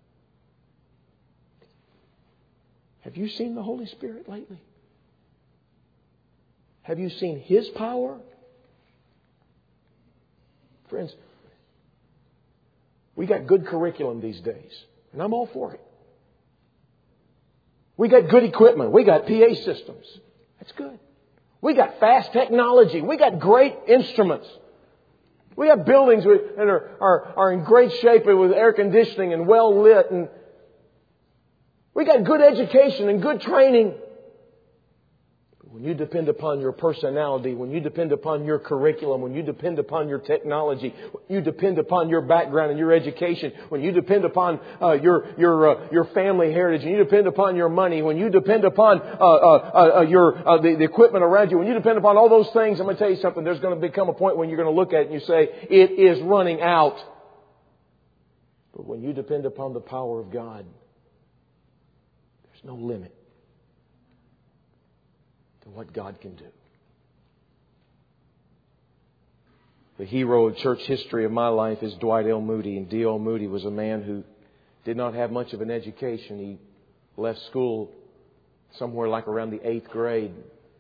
Have you seen the Holy Spirit lately? Have you seen His power? Friends, we got good curriculum these days, and I'm all for it. We got good equipment. We got P A systems. That's good. We got fast technology. We got great instruments. We have buildings that are, are, are in great shape with air conditioning and well lit, and we got good education and good training. When you depend upon your personality, when you depend upon your curriculum, when you depend upon your technology, when you depend upon your background and your education, when you depend upon uh, your your uh, your family heritage, and you depend upon your money, when you depend upon uh, uh, uh, your uh, the, the equipment around you, when you depend upon all those things, I'm going to tell you something. There's going to become a point when you're going to look at it and you say, it is running out. But when you depend upon the power of God, there's no limit to what God can do. The hero of church history of my life is Dwight L. Moody. And D L. Moody was a man who did not have much of an education. He left school somewhere like around the eighth grade.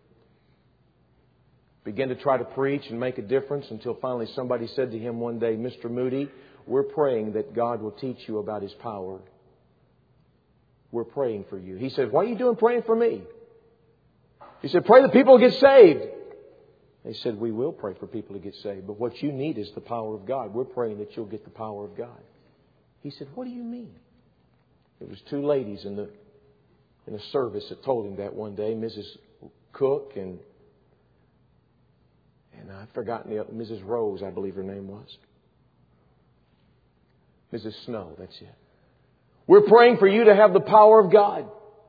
Began to try to preach and make a difference until finally somebody said to him one day, Mister Moody, we're praying that God will teach you about His power. We're praying for you. He said, what are you doing praying for me? He said, pray that people will get saved. They said, we will pray for people to get saved. But what you need is the power of God. We're praying that you'll get the power of God. He said, what do you mean? There was two ladies in the in a service that told him that one day. Missus Cook and and I've forgotten the other, Missus Rose, I believe her name was. Missus Snow, that's it. We're praying for you to have the power of God.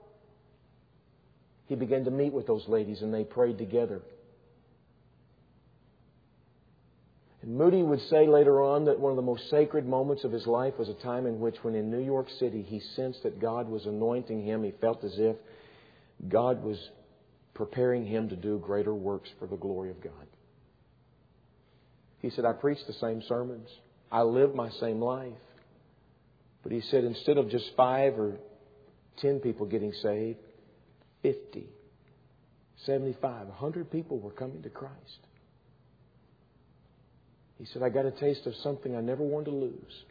He began to meet with those ladies and they prayed together. And Moody would say later on that one of the most sacred moments of his life was a time in which, when in New York City, he sensed that God was anointing him. He felt as if God was preparing him to do greater works for the glory of God. He said, I preached the same sermons. I lived my same life. But he said, instead of just five or ten people getting saved, fifty, seventy-five, a hundred people were coming to Christ. He said, I got a taste of something I never wanted to lose.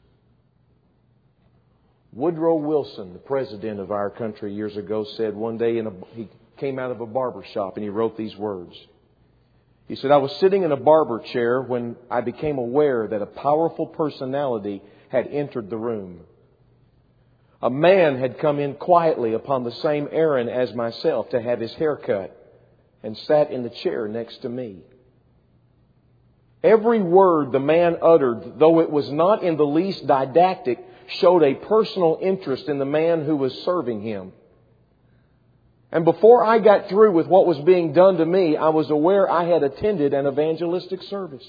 Woodrow Wilson, the president of our country years ago, said one day in a, he came out of a barber shop and he wrote these words. He said, I was sitting in a barber chair when I became aware that a powerful personality had entered the room. A man had come in quietly upon the same errand as myself to have his hair cut and sat in the chair next to me. Every word the man uttered, though it was not in the least didactic, showed a personal interest in the man who was serving him. And before I got through with what was being done to me, I was aware I had attended an evangelistic service.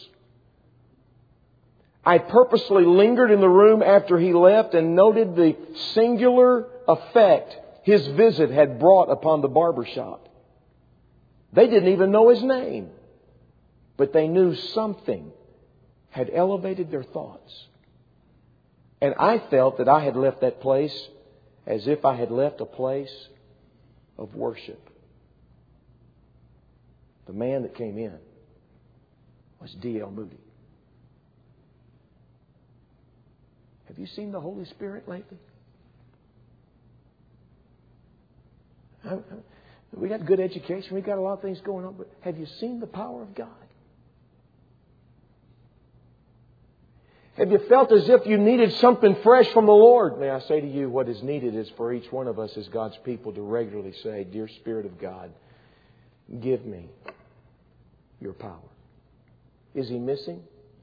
I purposely lingered in the room after he left and noted the singular effect his visit had brought upon the barber shop. They didn't even know his name, but they knew something had elevated their thoughts. And I felt that I had left that place as if I had left a place of worship. The man that came in was D L Moody. Have you seen the Holy Spirit lately? We got good education. We got a lot of things going on. But have you seen the power of God? Have you felt as if you needed something fresh from the Lord? May I say to you, what is needed is for each one of us as God's people to regularly say, Dear Spirit of God, give me your power. Is He missing?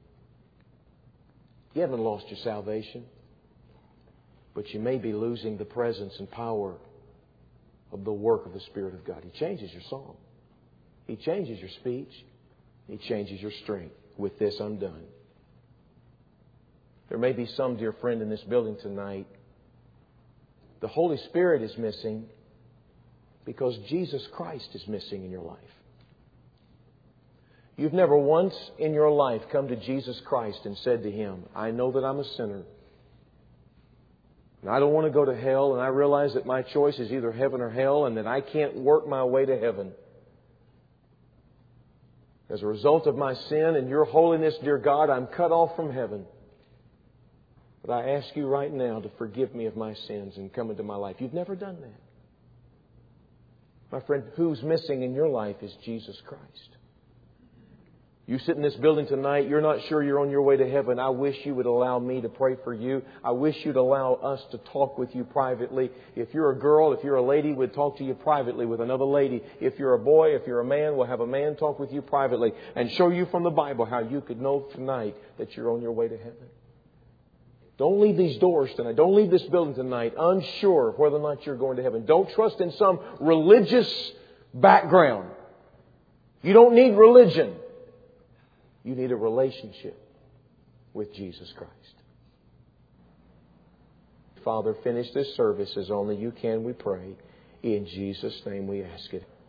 You haven't lost your salvation, but you may be losing the presence and power of the work of the Spirit of God. He changes your song. He changes your speech. He changes your strength. With this undone. There may be some, dear friend, in this building tonight, the Holy Spirit is missing because Jesus Christ is missing in your life. You've never once in your life come to Jesus Christ and said to Him, I know that I'm a sinner. And I don't want to go to hell, and I realize that my choice is either heaven or hell, and that I can't work my way to heaven. As a result of my sin and your holiness, dear God, I'm cut off from heaven. But I ask you right now to forgive me of my sins and come into my life. You've never done that. My friend, who's missing in your life is Jesus Christ. You sit in this building tonight, you're not sure you're on your way to heaven. I wish you would allow me to pray for you. I wish you'd allow us to talk with you privately. If you're a girl, if you're a lady, we'd talk to you privately with another lady. If you're a boy, if you're a man, we'll have a man talk with you privately and show you from the Bible how you could know tonight that you're on your way to heaven. Don't leave these doors tonight. Don't leave this building tonight unsure whether or not you're going to heaven. Don't trust in some religious background. You don't need religion. You need a relationship with Jesus Christ. Father, finish this service as only you can, we pray. In Jesus' name we ask it.